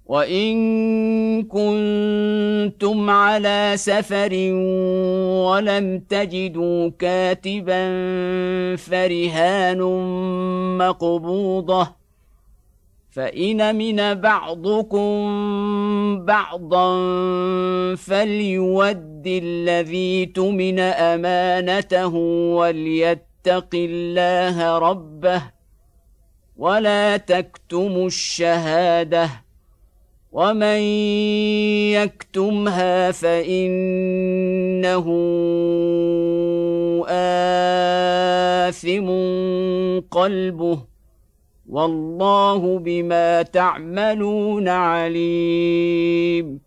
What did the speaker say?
وإن كنتم على سفر ولم تجدوا كاتبا فرهان مقبوضة، فإن من بعضكم بعضا فليود الذي اؤتمن أمانته وليتق الله ربه ولا تكتموا الشهادة، ومن يكتمها فإنه آثم قلبه، والله بما تعملون عليم.